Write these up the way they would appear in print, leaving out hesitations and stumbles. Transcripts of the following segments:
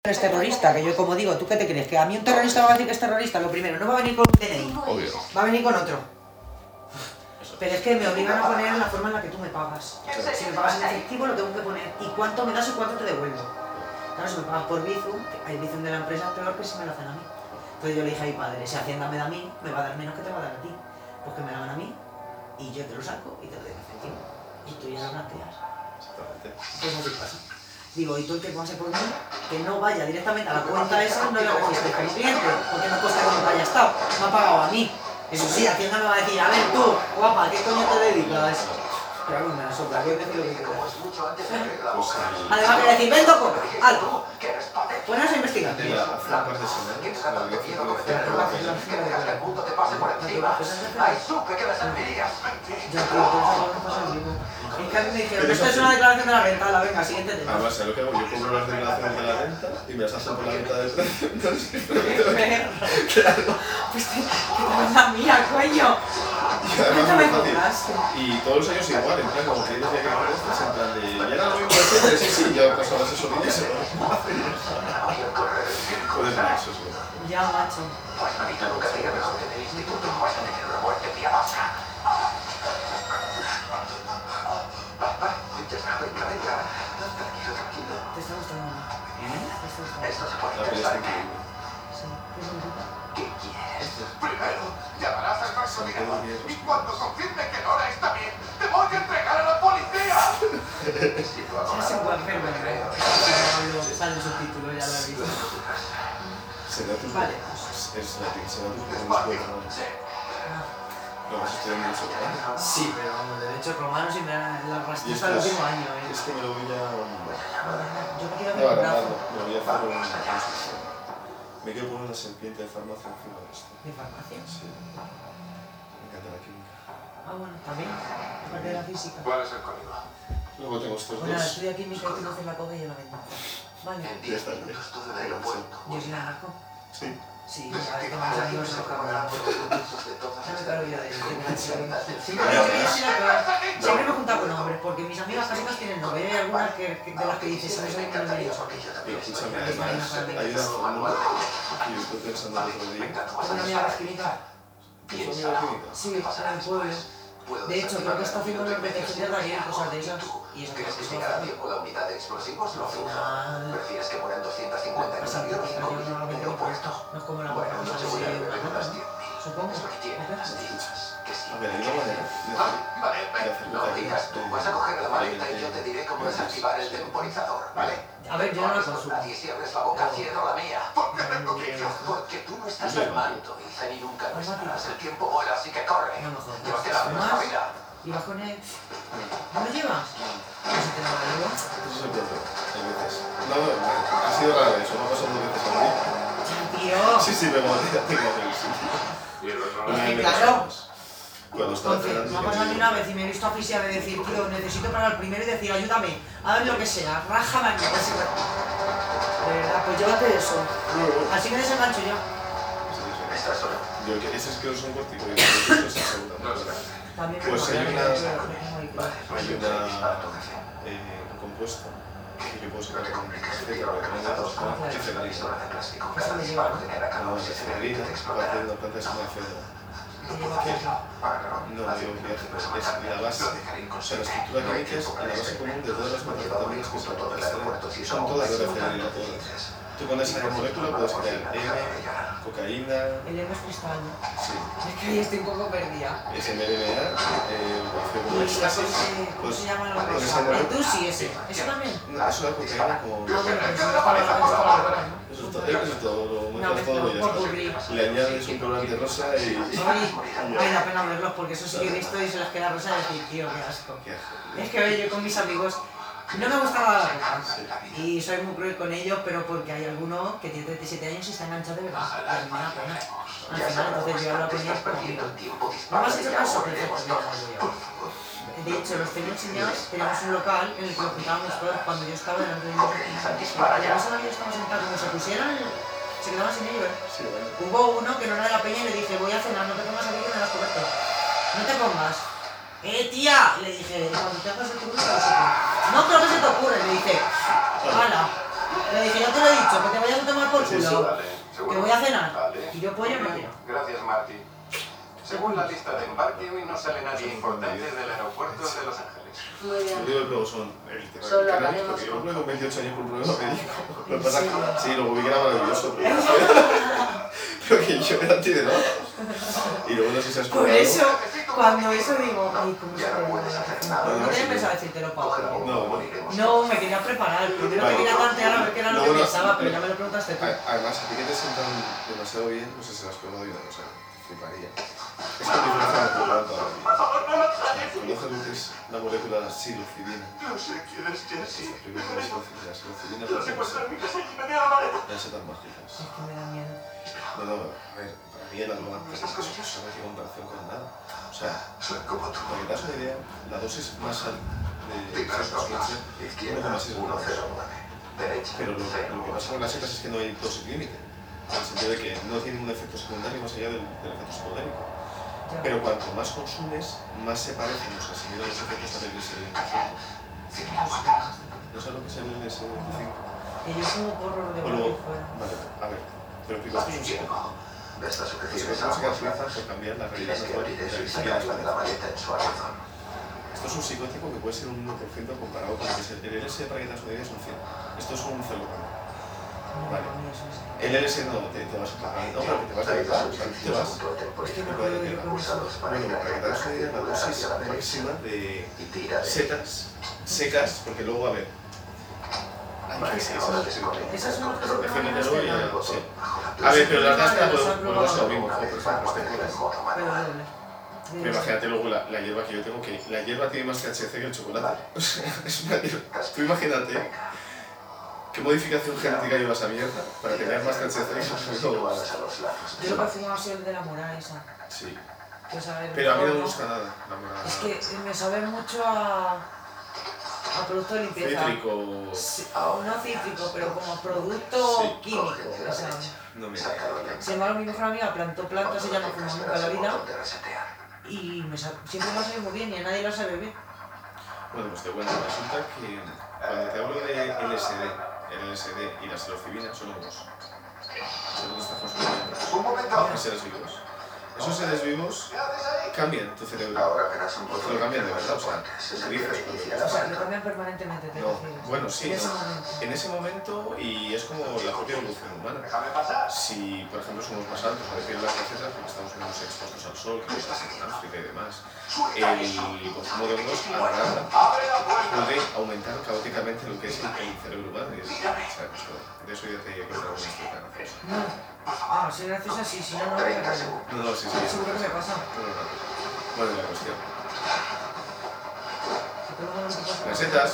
Es terrorista, que yo como digo, ¿tú qué te crees? Que a mí un terrorista me va a decir que es terrorista, lo primero, no va a venir con un DNI, Obvio. va a venir con otro. Pero es que me obligan a poner la forma en la que tú me pagas. Si me pagas en efectivo lo tengo que poner. ¿Y cuánto me das y cuánto te devuelvo? Claro, si me pagas por Bizum, el Bizum de la empresa es peor que si me lo hacen a mí. Entonces yo le dije a mi padre, si Hacienda me da a mí, me va a dar menos que te va a dar a ti. Pues que me la dan a mí y yo te lo saco y te lo doy en efectivo. Y tú ya lo blanqueas. Exactamente. Pues así pasa. Digo, y tú el que pase por mí, que no vaya directamente a la cuenta esa, no lo registres como cliente, porque no cuesta que nunca haya estado, me ha pagado a mí. Eso sí, Hacienda me va a decir, a ver tú, guapa, ¿qué coño te dedicas? Pero algo me la sopla, yo decir lo que quiero. Además que decir, ven toco, algo. Ponerse a investigar. Es que a mí me dijeron, esto es una declaración de la renta, la venga, siguiente tema. Además, ¿sabes lo que hago? Yo cobro las declaraciones de la renta y me las hacen por la venta del precio. Claro. Pues que te la mía, coño. ¿Cuánto me cobras? Y todos los años igual, en plan, como que ellos ya que apareces, en plan de... Y era lo mismo de siempre, sí, yo paso las asesorías y se lo puedes ver eso, sí. Ya, macho. ¿Te está gustando? ¿Te está gustando? La peli está increíble. Sí. ¿Qué significa? ¿Qué quieres? Primero, llamarás al banco y cuando confirme que Nora está bien, te voy a entregar a la policía. Si lo hago Ya se puede hacer, no creo. Sale el subtítulo, ya lo he visto. Será tus... Vale. Es la que será tus problemas. Lo vas a estudiar mucho, ¿verdad? Sí, pero vamos, derecho romano sin la Y rastita esto del es... último año, Es que me lo voy a... Yo me quiero Me ver va a un brazo me lo voy a hacer una construcción. Me quiero poner una serpiente de farmacia encima de esto. de farmacia. Sí. Me encanta la química. Ah, bueno, también. Aparte de la física. ¿Cuál es el código? Luego tengo estos Bueno, dos. estudia química y tú no haces la coca y yo la vendo. Vale. En Ya 10 está bien. minutos todo el aeropuerto. Yo soy la narco. Sí. Sí, a ver, que más amigos no cabrón. Ya me cargo yo de la chica. Siempre Ya, yo ya. soy la peor. Siempre me he juntado con hombres, porque mis amigas casi todas tienen novio. Hay algunas de las que dices, si no soy menos de ellos. Pero escúchame, además, hay una fórmula que yo estoy pensando el otro día. Tengo una amiga que es química. ¿Tu amiga química? Sí, en el pueblo. De hecho, creo que está haciendo una repetición de alguien, cosas de esas. Y eso ¿Crees que es llegará a tiempo la unidad de explosivos? Lo fijo. ¿Prefieres que mueran 250 en un avión y 5.000 en aeropuertos? No es como la Bueno, cosa no se de voy a una beber nota, unas ¿no? 10.000. Supongo. Es lo que tienen las dichas. Que sí. A ver, hay una manera Vale, de hacer no digas tú. Vas a coger la maleta y yo te diré cómo desactivar el temporizador, ¿vale? A ver, yo no la consumo. Nadie si abres la boca, cierro la mía. ¿Por qué tengo que ir? Porque tú no estás al mando, Ethan, y nunca lo estarás. El tiempo vuela, así que corre. No me jodas. Llévate la ¿Fumas? responsabilidad. ¿Y vas con él? ¿No lo llevas? No sé si te lo llevo. Eso es el plato, hay veces. No, ha sido raro eso, me ha pasado 2 veces a mí. ¡Tío! Sí, me molesta, tengo que ir, sí. Es que claro. Cuando estaba Entonces, cenando, me ha pasado a mí una vez y me he visto asfixiar de decir, tío, necesito parar primero y decir, ayúdame, haz lo que sea, rájame aquí. Así que... De verdad, pues llévate eso. Así me desengancho yo. ¿Estás solo? Yo que ese es que es un cortico y eso es seguro. También Pues me hay mola, una- yo lo tengo ahí, claro. Hay un compuesto que yo puedo sacar con aceite, porque tengo una efedrina. Eso me lleva, ¿no? No, la efedrina, va haciendo plantas de efedra. Te lleva cosas. No, digo que es la base, o sea, la estructura química es la base común de todas las metanfetaminas que se extraen. Son todas de efedrina, todas. Tú con esa molécula puedes crear M, cocaína, El M es cristal, ¿no? sí, Es que ahí estoy un poco perdida. SMDMA, ¿Y cómo se llama la cosa? El Tusi ese. ¿Eso también? No, es una cocaína con... Ah, bueno, pues eso es para la coca, ¿no? Eso es todo, lo Una mezclas todo y ya mezcla, popurrí. está. Le añades un colorante rosa y... Ay, da pena verlos porque eso sí que he visto y se les queda rosa y decir, tío, qué asco. Qué asco. Es que oye, yo con mis amigos no me gusta nada la coca y soy muy cruel con ellos, pero porque hay alguno que tiene 37 años y está enganchado de verdad. Y a mí me da pena. Al final, entonces yo hablo con ellos por amigo. ¿No me has hecho caso? Perfecto, ya lo hago yo. De hecho, los tengo enseñados, teníamos un local en el que nos juntábamos todos cuando yo estaba delante de mi mujer. Y además ahora yo estaba sentado, como se pusieran, se quedaban sin ello, ¿eh? Sí, bueno. Hubo uno que no era de la peña y le dije, voy a cenar, no te pongas aquí que me das coberto. No te pongas. Tía! Y le dije, cuando te hagas el turno te lo saco. No, pero ¿qué se te ocurre? Le dije, hala. Le dije, yo te lo he dicho, que te vayas a tomar por Pues eso, culo. Vale, Que ¿seguro? voy a cenar. Vale. Y yo pollo no quiero. Gracias, Marty. Según la lista de embarque, hoy no sale nadie importante del aeropuerto de Los Ángeles. Muy Yo bien. digo que luego son el tema Solo del hablaremos porque yo con- luego con 28 años por un problema médico. Lo que pasa Sí. es que sí, luego vi que era maravilloso, pero que yo era antidenado. Y luego no sé si has Por probado. eso, cuando eso digo, ay, ¿cómo se Ya no te puedes hacer nada. No tenía pensado decírtelo para Coge la hoy. bomba, No, no. moriremos. No, me quería preparar. Primero Vale. me quería tantear a ver qué era lo No, que no. pensaba, pero ya me lo preguntaste tú. Además, a ti que te sientan demasiado bien, no sé si lo has probado y una cosa, fliparía. Es que mi diferencia me preocupa toda la vida. ¿Conoces lo que es la molécula psilocibina? No sé quién es Jesse. La primera la psilocibina Lo secuestran en mi casa y me dio la maleta. las setas mágicas. Es que me da miedo. No, no, a ver, para mí el algodón es una cosa que comparación con nada. O sea, Soy como tú. para que te das una idea, la dosis más alta de Primeras normas. 1,6 Izquierda, 109. Derecha, pero lo que pasa con las setas es que no hay dosis límite. En el sentido de que no tienen un efecto secundario más allá del efecto secundario. Ya. Pero cuanto más consumes, más se parecen los asimilados los efectos al LSD-5. ¿No sabes lo que es el LSD-5? Que yo fumo porro de O barrio luego, fuera. vale, a ver, te lo explico. Esto es un psicótico. De estas Los sujeciones psicóticos se ambos caracterizan por cambiar la realidad tienes que natural abrir de eso y la sacarla de la maleta en su armazón. Esto es un psicótico que puede ser un 1% comparado con lo que es el LSD, para que te das una idea, es un 100. Esto es un celogramo. No, Vale. a mí eso es. El LSD no, te vas a pagar. No, pero que te vas a pagar. O sea, te vas. Es que no puede puedo ir llegar. con eso. Bueno, para que te das una idea, la dosis máxima de Y tira de setas secas, porque luego, a ver. Ay, Vale, ¿qué es eso? ahora desconecta Esas son las que se el ponen en Déjame las que cenas. lo botón sí. bajo la A ver, pero las Vale, das los han podemos hacer lo probado. mismo. Una Por vez ejemplo, más, este ponerla en jueves. modo Pero manual. doble. Pero imagínate luego la hierba que yo tengo, que la hierba tiene más THC que el chocolate. O sea, es una hierba. Tú imagínate qué modificación genética lleva esa mierda para tener más THC que el chocolate. Situadas a los lados. Yo lo que fumaba ha sido el de la mora esa. Sí. Que sabe Pero a mí no me todo. gusta nada la morada. Es que me sabe mucho a producto de limpieza. Cítrico. Sí, no cítrico, pero como producto Sí. químico. O sea, No me Sácalo de sin embargo, mi mejor amiga plantó plantas, ella no fuma nunca en la vida. botón de resetear. Y siempre me ha salido muy bien y a nadie la sabe bien. Bueno, pues te cuento, resulta que cuando te hablo de LSD, el LSD y la psilocibina son hongos. Son lo que estás consumiendo. Un momento. Los seres vivos. Esos seres vivos ¿Qué haces ahí? cambian tu cerebro. Ahora verás un Lo cambian de verdad, o sea, Se utilizas quiere cuando iniciar O la sea, lo marcha. cambian permanentemente, te No, refieres. bueno, sí, En ese no. momento. En ese momento, y es como la propia evolución humana. Déjame pasar. Si, por ejemplo, somos más altos, a decir las recetas, porque estamos menos expuestos al sol, que estás en África y demás, el consumo de hongos a la larga Abre la puerta. puede aumentar caóticamente lo que es el cerebro humano. Y ¿sabes? De eso ya te contaré una historia graciosa. No. Ah, soy graciosa, sí, si no, no me 30 pasa. segundos. No, no, sí, sí. Seguro que me pasa. Bueno, la cuestión. Que luego no te pasa. Las setas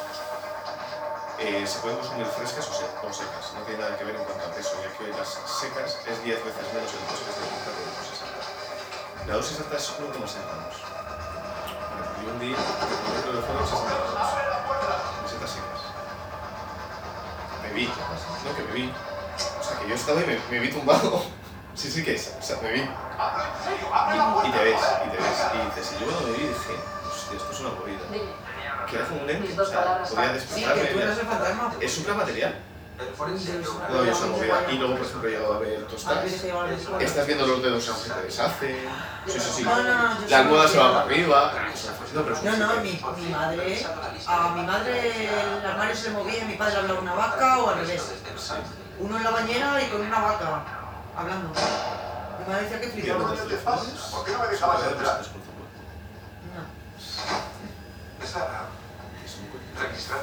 se pueden consumir frescas o secas. No tiene nada que ver en cuanto a peso, ya que las secas es 10 veces menos el peso que se necesita por dosis alta. La dosis alta es 1,6 gramos. Y un día, el promedio de fuego es 60 gramos. De setas secas. Bebí. No, que bebí. O sea, que yo estaba y me vi tumbado. Sí, sí que es. O sea, me vi. Abre, en serio, abre la Y puerta. te ves, y te ves. Y dices, y yo cuando me vi dije, hostia, esto es una movida. Dime. Que era como un ente, Mis o dos sea, palabras podía son- Sí, que despertarme. tú eres el fantasma. Es supramaterial. El forense de una- No, yo soy movida. Y luego, por ejemplo, he llegado a ver Ah, tostadas. tienes que llevar el disco. Estás viendo los dedos que se te deshacen. Sí, sí, sí. No, no, no, yo La soy almohada se va muy para arriba. No, pero es No, un no, sitio. mi madre, a mi madre el armario se le movía y mi padre hablaba una vaca o al revés. Uno en la bañera y con una vaca, hablando. Mi madre decía que Y flipaba. luego te ¿Por qué no me dejabas entrar? No. Está registrado.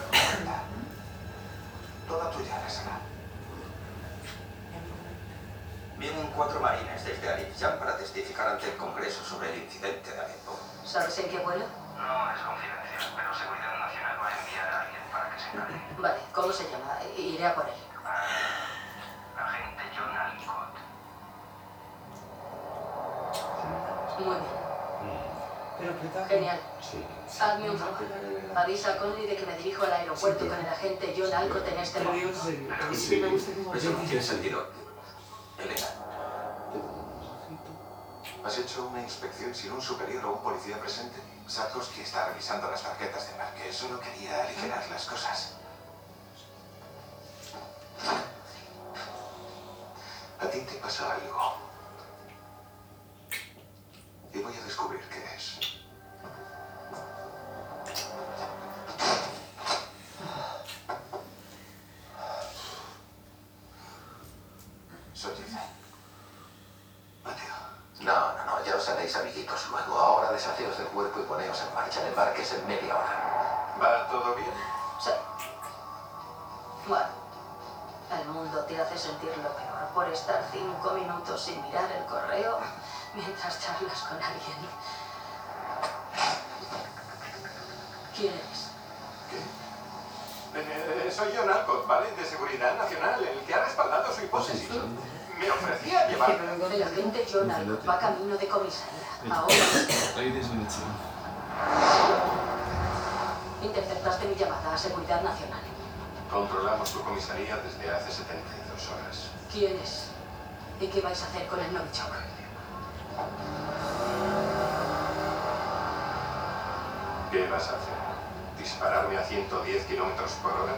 Toda tuya, Resana. Vienen 4 marines desde Arifjan para testificar ante el Congreso sobre el incidente de Alepo. ¿Sabes en qué vuelo? No es confidencial, pero Seguridad Nacional va a enviar a alguien para que se encargue. Vale, ¿cómo se llama? Iré a por él. Agente John Alcott. Muy bien. Pero aprieta. Genial. Sí. Hazme un favor. Avisa a Conley de que me dirijo al aeropuerto con el agente John Alcott en este Te lo digo momento. en serio. Es que me gusta como Eso no te tiene sentido. Elena, ¿Has hecho una inspección sin un superior o un policía presente? Sarkovsky está revisando las tarjetas de embarque. Solo quería aligerar las cosas. pasa algo. Y voy a descubrir qué es. Soy Ethan. Mateo. No, ya os haréis amiguitos luego. Ahora deshaceos del cuerpo y poneos en marcha. El embarque es en media hora. ¿Va todo bien? Sí. Bueno, el mundo te hace sentir lo peor por estar 5 minutos sin mirar el correo mientras charlas con alguien. ¿Quién eres? ¿Qué? Soy John Alcott, ¿vale? De Seguridad Nacional, el que ha respaldado su hipótesis. Me ofrecía llevar... El agente John Alcott va camino de comisaría. Ahora Ahí desconexión. interceptaste mi llamada a Seguridad Nacional. Controlamos tu comisaría desde hace 72 horas. ¿Quién es? ¿Y qué vais a hacer con el Novichok? ¿Qué vas a hacer? ¿Dispararme a 110 kilómetros por hora?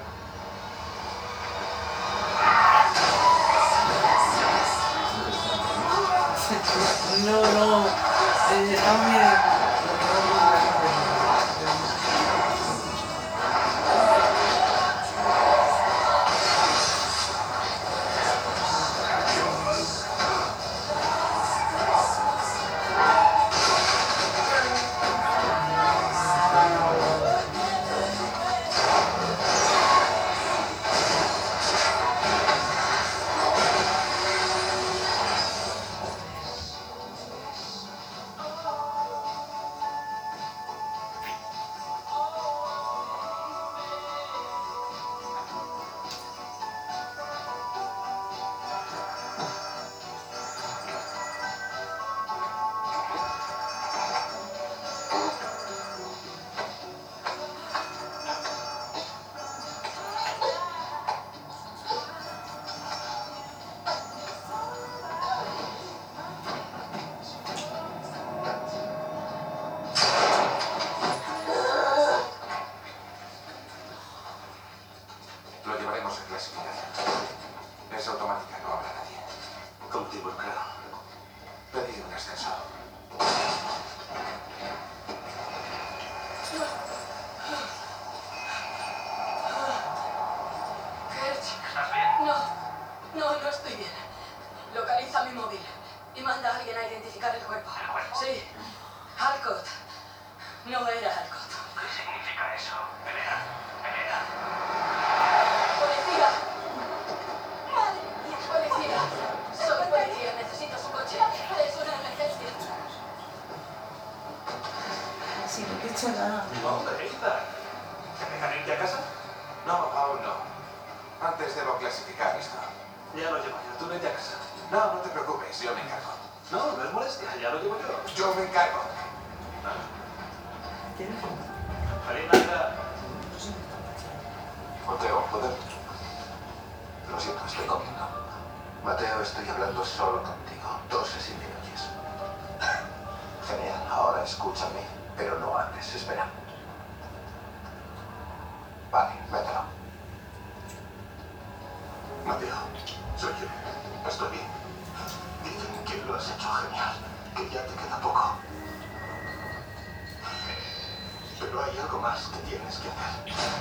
No. Estamos bien. Lo llevaremos a clasificación. Es automática, no habrá nadie. ¿Cómo te involucraron? Pedí un ascenso. ¿Estás bien? No estoy bien. Localiza mi móvil y manda a alguien a identificar el cuerpo. ¿El cuerpo? Sí. Alcott. No era Alcott. ¿Qué significa eso? Pelea. ¡Policía! ¡Madre mía! ¡Policía! Soy policía. Necesito su coche. Es una emergencia. Sí, no te he hecho nada. ¿Dónde está? ¿Te dejan irte a casa? No, aún no. Antes debo clasificar esto. Ya lo llevo yo. Tú vete a casa. No te preocupes, yo me encargo. No es molestia. Ya lo llevo yo. Yo me encargo. Feliz Navidad. Mateo, ¿poder? Lo siento, estoy comiendo. Mateo, estoy hablando solo contigo. Toses si me oyes. Genial, ahora escúchame, pero no antes, espera. Vale, mételo. Mateo, soy yo. Estoy bien. Dicen que lo has hecho genial, que ya te queda poco. Pero hay algo más que tienes que hacer.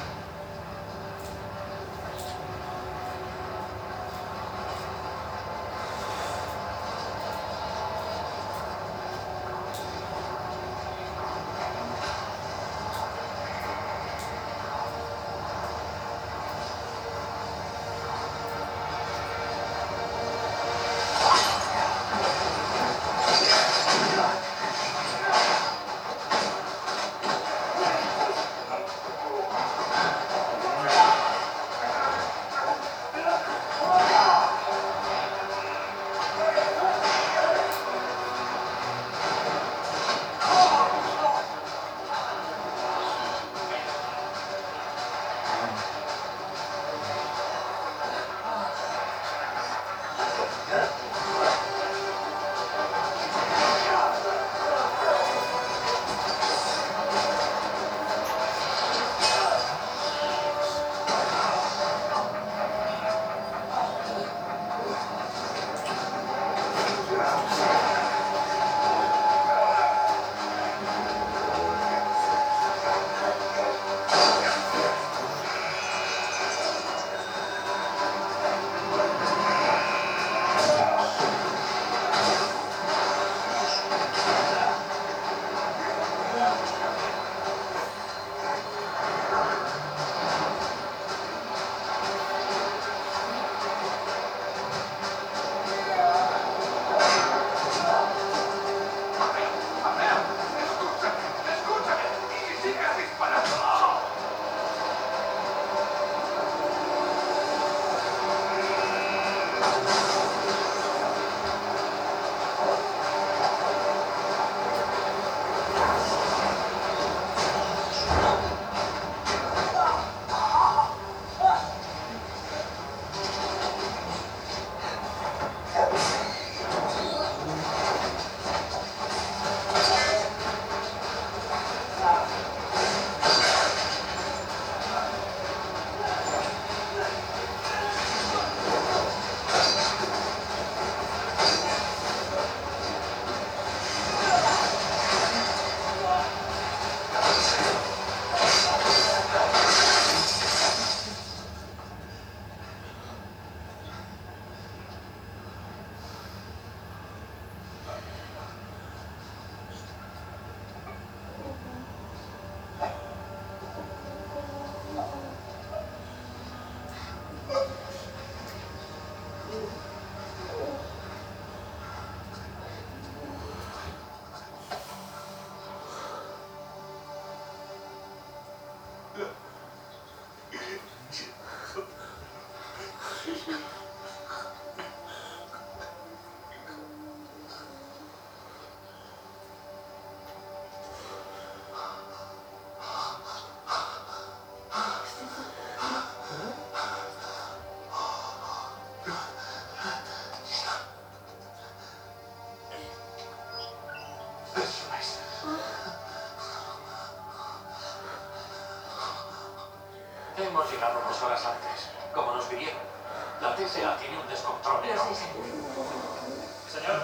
llegado 2 horas antes, como nos pidieron. La TSA tiene un descontrol Lo enorme. sé, señor. Señor,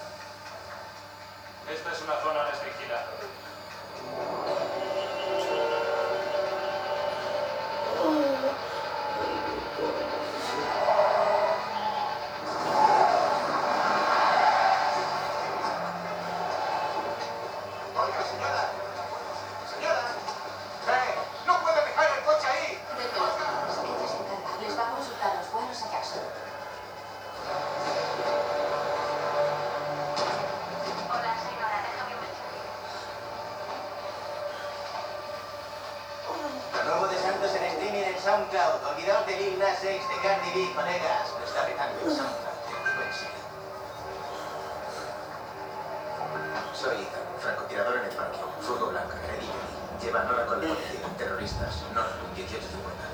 esta es una zona restringida. Oiga, señora. Señora. ¡No puede dejar el coche ahí! Déjelos, señores. Ella se encarga. Les va a consultar los vuelos a Jackson. Hola, señora. Déjame un mensaje. Lo nuevo de Santos en streaming en SoundCloud. Olvidaos de Lil Nas X, de Cardi B, colegas. Lo está petando el SoundCloud. Te lo digo en serio. Soy Ethan, francotirador en el parque. Fuego blanco, Redillo. Lleva Nora con la policía. Terroristas. Nora, 1850.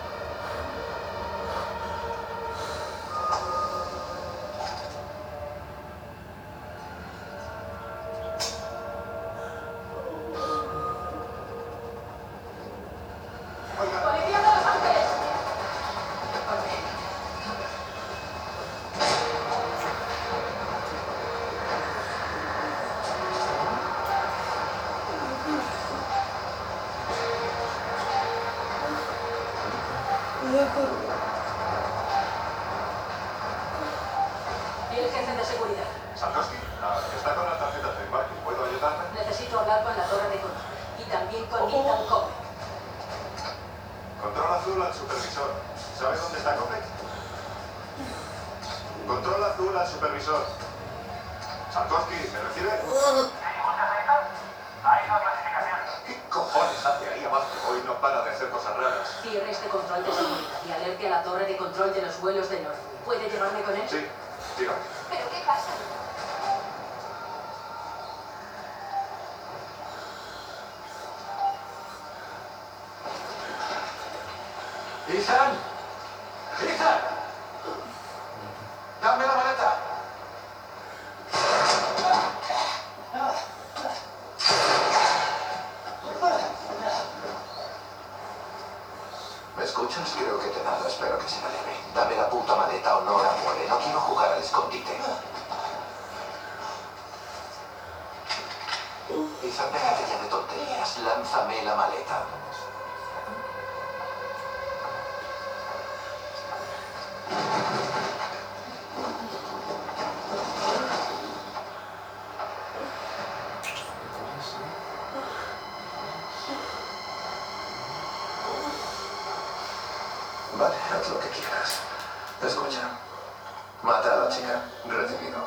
Oiga, ¡Policía de Los Ángeles! Orden. El jefe de seguridad. Sarkowski, está con las tarjetas de embarque. ¿Puedo ayudarme? Necesito hablar con la torre de control. Y también con Ethan Cobb. Control azul al supervisor. ¿Sabe dónde está Cope? Control azul al supervisor. Sarkowski, ¿me recibe? ¿Qué cojones hace ahí abajo? Hoy no para de hacer cosas raras. Cierre este control de seguridad y alerte a la torre de control de los vuelos de Norfolk. ¿Puede llevarme con él? Sí, dígame. ¿Pero qué pasa? ¡Ethan! ¡Ethan! ¡Dame la maleta! ¿Me escuchas? Creo que te he dado. Espero que sea leve. Dame la puta maleta o Nora muere. No quiero jugar al escondite. Ethan, déjate ya de tonterías. Lánzame la maleta. Vale, haz lo que quieras. Escucha. Mata a la chica. Recibido.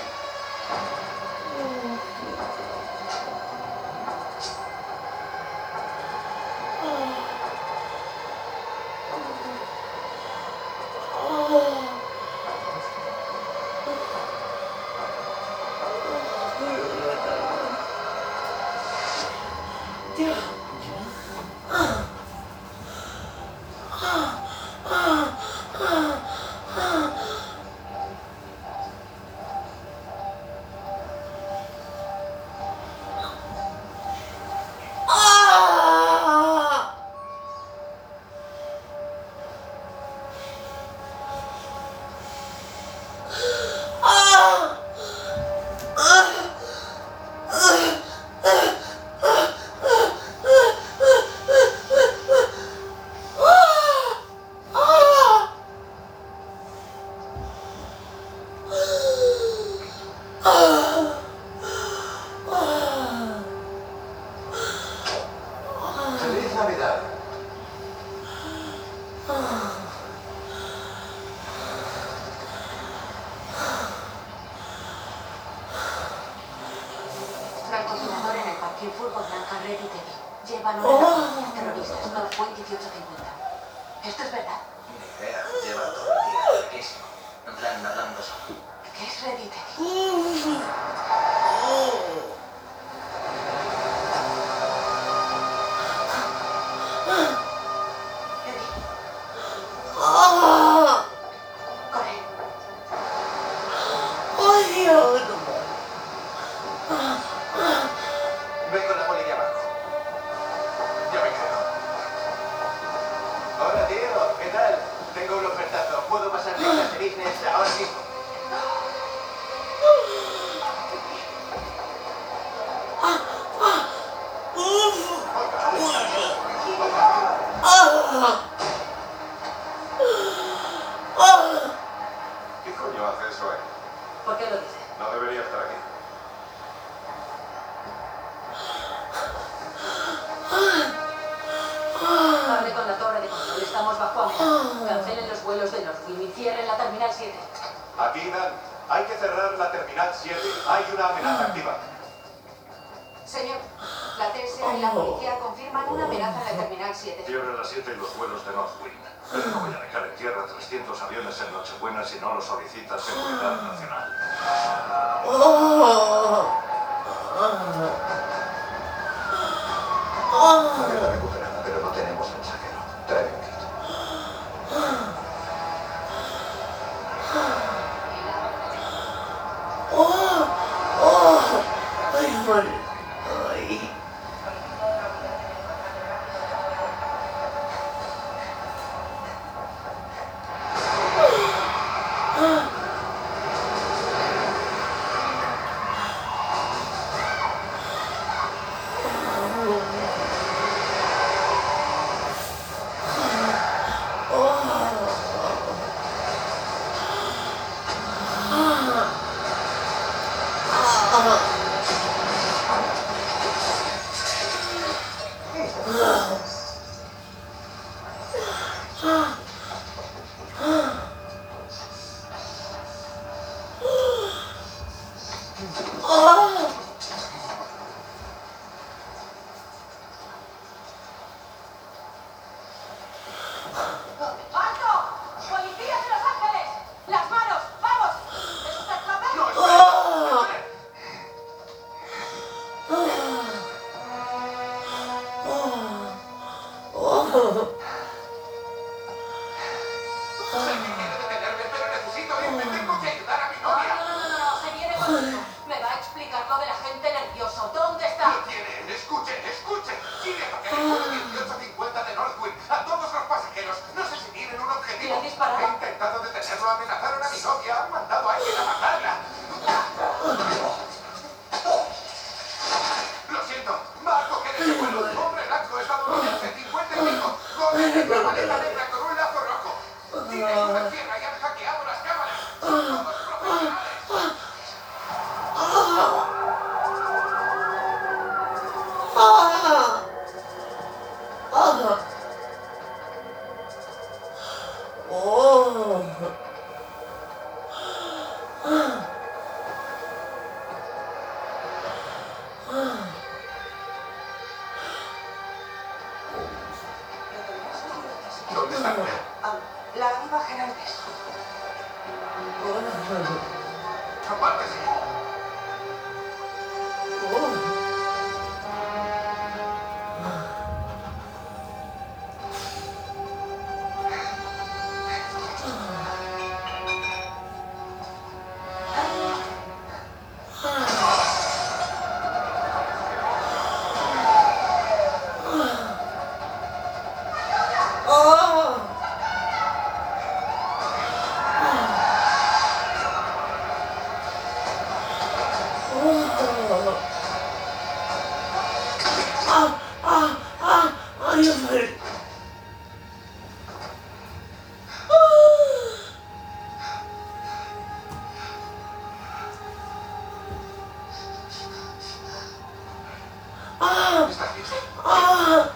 ¡Feliz Navidad! Francotirador en el parque Furgo Blanca Red y Teddy. Llevan una policía. Terroristas. Norfolk 1850. ¿Esto es verdad? Ni idea. Lleva todo el día. Riquísimo. En plan, hablando solo. ¿Qué es Red y Teddy? Corre. Ve con la poli de abajo. Ya me quedo. Ahora business ahora mismo. ¿Qué coño hace eso ahí? ¿Por qué lo dice? No debería estar aquí. Hable con la torre de control, estamos bajo amenaza. Cancelen los vuelos de Northwing y cierren la terminal 7. Aquí, Dan. Hay que cerrar la terminal 7. Hay una amenaza activa. Señor, la TSA y la policía confirman una amenaza en la terminal 7. Cierre las 7 y los vuelos de Northwind. Pero no voy a dejar en tierra 300 aviones en Nochebuena si no lo solicita Seguridad Nacional. Maleta recuperada, pero no tenemos mensajero. Trae un kit. ¡Alto! ¡Policías de Los Ángeles! ¡Las manos! ¡Vamos! ¿Es usted Clapper? ¡No, espera! Sé que quiere detenerme, pero necesito irme. Tengo que ayudar a mi novia. No, se viene conmigo. Me va a explicar lo de la gente nervioso. ¿Dónde está? ¡Lo tienen! ¡Escuchen, escuchen! ¡Sigue para el vuelo 1850 de Northwind! ¡A todos los pasajeros! No sé si tienen un objetivo. ¿Le han disparado? He intentado detenerlo, amenazaron a mi novia, han mandado a alguien a matarla. Lo siento, va a coger ese vuelo. Hombre blanco estadounidense, 55. Gómez, la maleta negra con un lazo rojo. Tiene una tierra y han hackeado las cámaras. Son todos profesionales. ¿Dónde está? La viva Geraldes. Apártese. ¿Estás bien?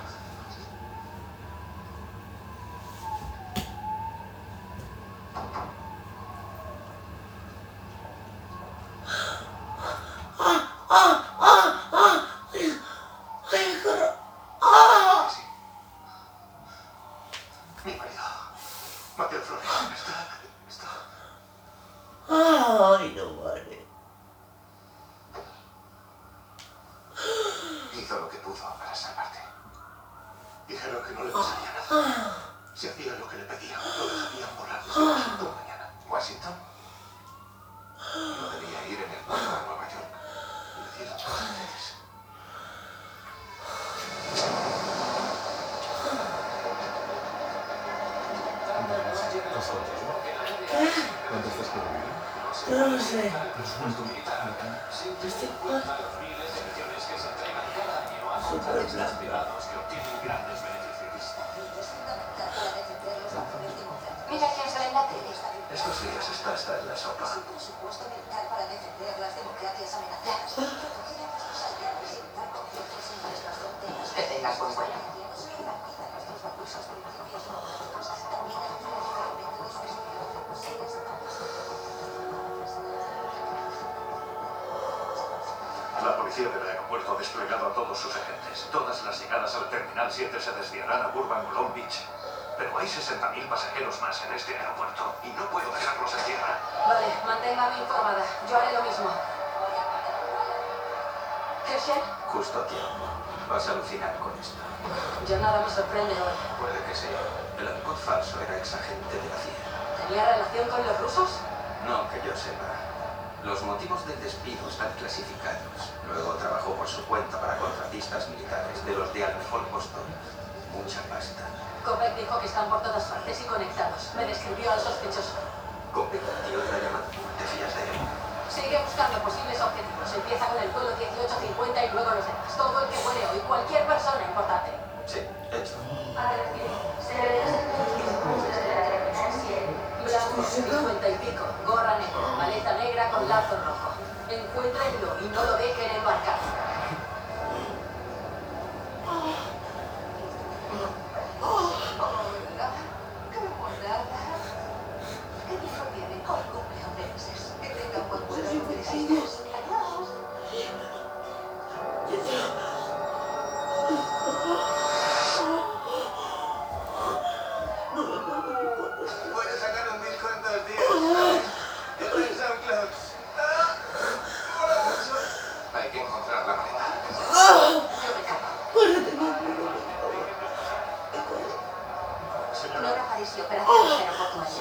Sí. Mi marido, Mateo Flores, está... Hizo lo que pudo para salvarte. Dijeron que no le pasaría nada. Si hacía lo que le pedían, lo dejarían volar desde Washington mañana. ¿Washington? No debía ir en el vuelo a Nueva York. Le dieron dos veces. ¿Qué? ¿Cuánto estás por vivir? No lo sé. Mira quién sale en la tele. Estos días está en la sopa. Que tengas buen vuelo. La policía del aeropuerto ha desplegado a todos sus agentes. Todas las llegadas al Terminal 7 se desviarán a Burbank Long Beach. Pero hay 60.000 pasajeros más en este aeropuerto y no puedo dejarlos en tierra. Vale, manténgame informada. Yo haré lo mismo. ¿Herschel? Justo a tiempo. Vas a alucinar con esto. Ya nada me sorprende hoy. Puede que sí. El halcón falso era exagente de la CIA. ¿Tenía relación con los rusos? No que yo sepa. Los motivos del despido están clasificados. Luego trabajó por su cuenta para contratistas militares de los de al mejor postor. Mucha pasta. Kopek dijo que están por todas partes y conectados. Me describió al sospechoso. Copec, tío de la llamada. ¿Te fías de él? Sigue buscando posibles objetivos. Empieza con el vuelo 1850 y luego los demás. Todo el que vuele hoy, cualquier persona importante. Sí, hecho. Blanco, 50 y pico, gorra negra, maleta negra con lazo rojo. Encuéntrenlo y no lo dejen embarcar. ¿Qué dijo tiene? Hoy cumple 11 meses. Que tenga un buen vuelo. Adiós. Voy a sacar un disco en 2 días. Esto es SoundCloud. Hay que encontrar la maleta. Nora Parisi, operaciones aeroportuarias.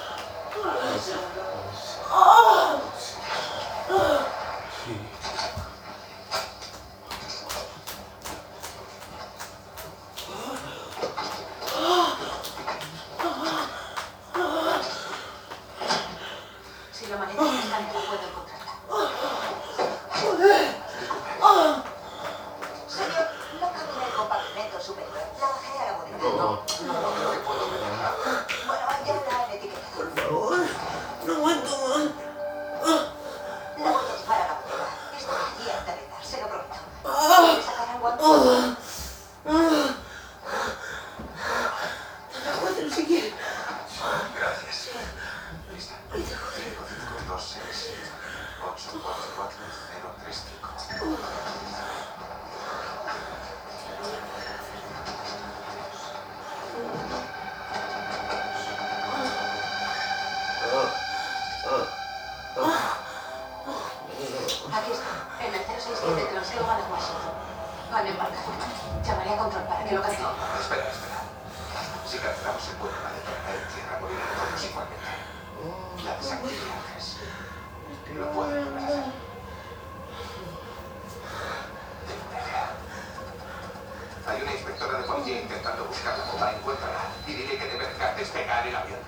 Si la maleta no está negra, puedo encontrarla. Señor, no cabe en el compartimento superior. La bajaré a la bodega. Oh, No creo que puedo meterla. Bueno, ya la han etiquetado. Por favor, no aguanto más. La voy a llevar a la bodega. Está allí a aterrizar, se lo prometo. ¿Quiere sacar algo antes? Dame 4 si quieres. Gracias. Lista. 5526 844035. Aquí está, en el 067 Transglobal de Washington. Van a embarcar. Llamaré a control para que lo cancelen. Espera. Si cancelamos el vuelo, la detonará en tierra, morirán todos igualmente. La desactivarás. Lo puedo volver a hacer. Tengo una idea. Hay una inspectora de policía intentando buscarla. La encuéntrala y dile que debe dejar despegar el avión.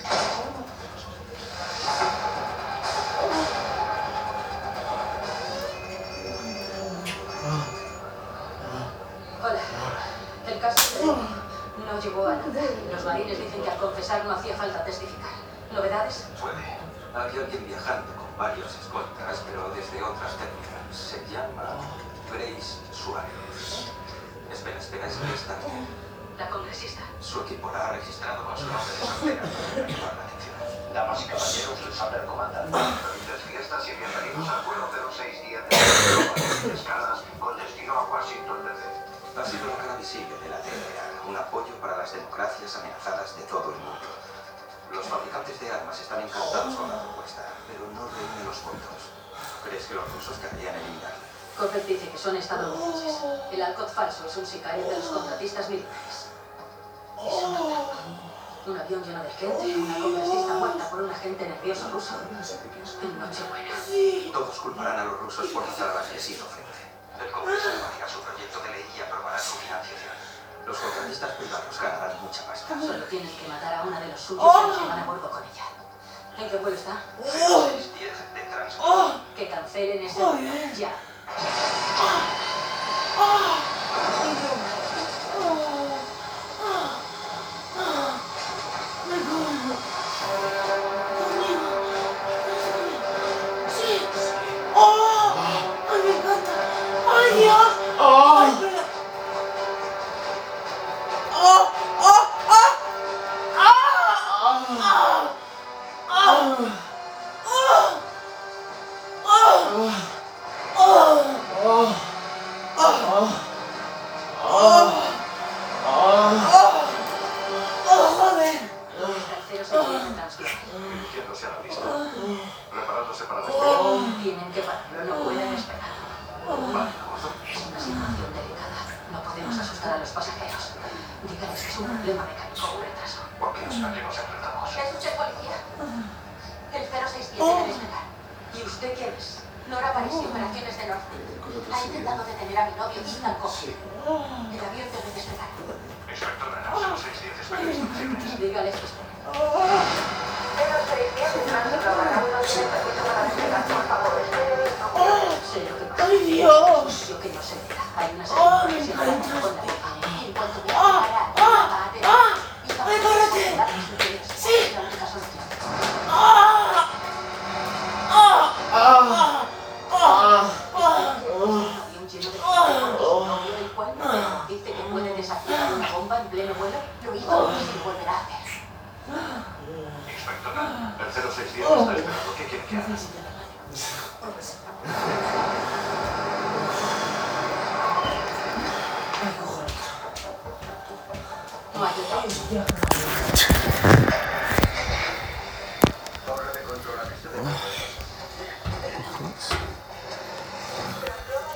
Hola. El caso de no llegó a nada. Los marines dicen que al confesar no hacía falta testificar. ¿Novedades? Puede. Había alguien viajando con varios escoltas, pero desde otras términos. Se llama Grace Suárez. Espera, es que está bien. La congresista. Su equipo la ha registrado con su nombre de soltera para llamar la atención. Damas y caballeros, les habla el comandante. Felices fiestas y bienvenidos al vuelo 0610 de escalas con destino a Washington, D.C. Ha sido la cara visible de la TNA, un apoyo para las democracias amenazadas de todo el mundo. Los fabricantes de armas están encantados con la propuesta, pero no reúnen los votos. ¿Crees que los rusos querrían eliminarla? Kopek dice que son estadounidenses. El Alcott falso es un sicario de los contratistas militares. Es una trampa. Un avión lleno de gente, una congresista muerta por un agente nervioso ruso. En Nochebuena. Todos culparán a los rusos por lanzar al asesino frente. El Congreso debatirá su proyecto de ley y aprobará su financiación. Los contratistas privados ganarán mucha pasta. Solo tienen que matar a una de los suyos y nos llevan a bordo con ella. ¿En qué vuelo está? 0610 de transbordo. Que cancelen ese vuelo. Ya. ¡Ay, me encanta! ¡Ay, Dios! ¡Ay! ¡Oh! ¡Oh! ¡Oh! ¡Ah! ¡Ah! Dirigiéndose a la pista. Preparándose para despegar. Tienen que pararlo, no pueden esperar. Vale, a bordo. Es una situación delicada. No podemos asustar a los pasajeros. Díganles que es un problema mecánico o retraso. ¿Por qué hasta que nos enfrentamos? ¿Es usted policía? El 067 debe despegar. ¿Y usted quién es? Nora París de Operaciones de Norte. Ha intentado detener a mi novio Ethan Coffey. El avión debe despegar. Inspectora, 0610 está listo. Dígales que esperen. 067 de tránsito, para uno tiene permiso para despegar, por favor. Sé lo que pasa. ¡Ay, Dios! Yo que no sé. Hay una ¡Oh, me serie de presiones encanta con la este! En cuanto vea parar, va a detener. Y va a ¡Prepárate! ¡Sí! Es la única solución. ¡Ah! ¡Ah! ¡Ah! ¡Ah! Un avión lleno de gente con su novio, el cual dice que puede desactivar una bomba en pleno vuelo. Lo hizo y lo volverá a hacer. Inspectora, el 0610 está esperando. ¿Qué quiere que haga? No hay otra.